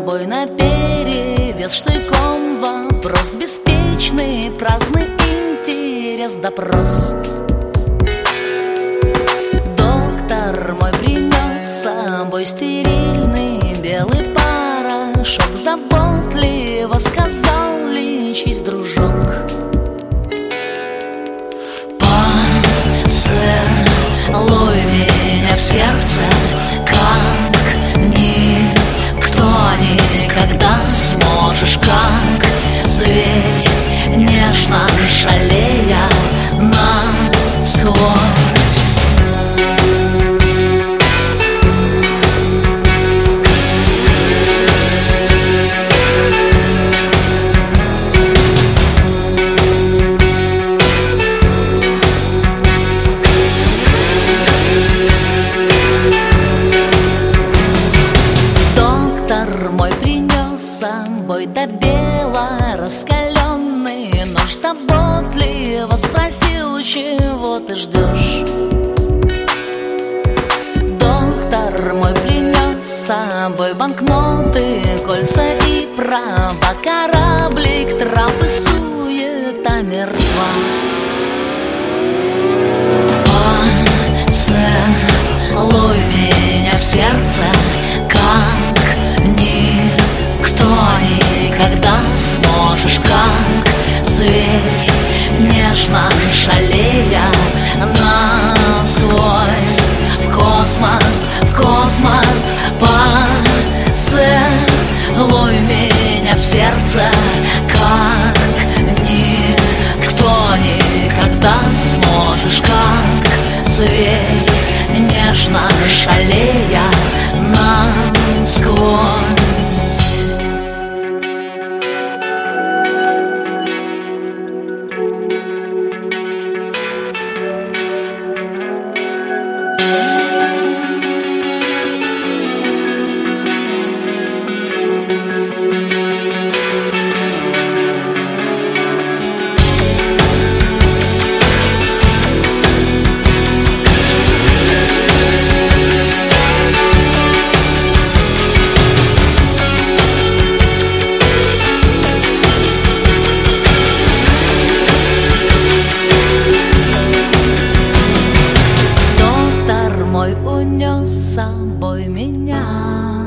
собой наперевес штыком вопрос, беспечный, праздный интерес, допрос. Доктор мой принес с собой стерильный белый порошок, заботливо сказал: лечись, дружок. Поцелуй меня в сердце, как никто никогда сможешь, как зверь, нежно шалея насквозь. Мой принес с собой до бела раскаленный нож, заботливо спросил: чего ты ждешь? Доктор мой принес с собой банкноты, кольца и права, кораблик, трап и суета мертва. Поцелуй меня в сердце, как никто никогда сможешь, как зверь, нежно шалея насквозь. В космос, в космос, поцелуй меня в сердце, как никто никогда сможешь, как зверь, нежно шалея насквозь. Унес с собой меня.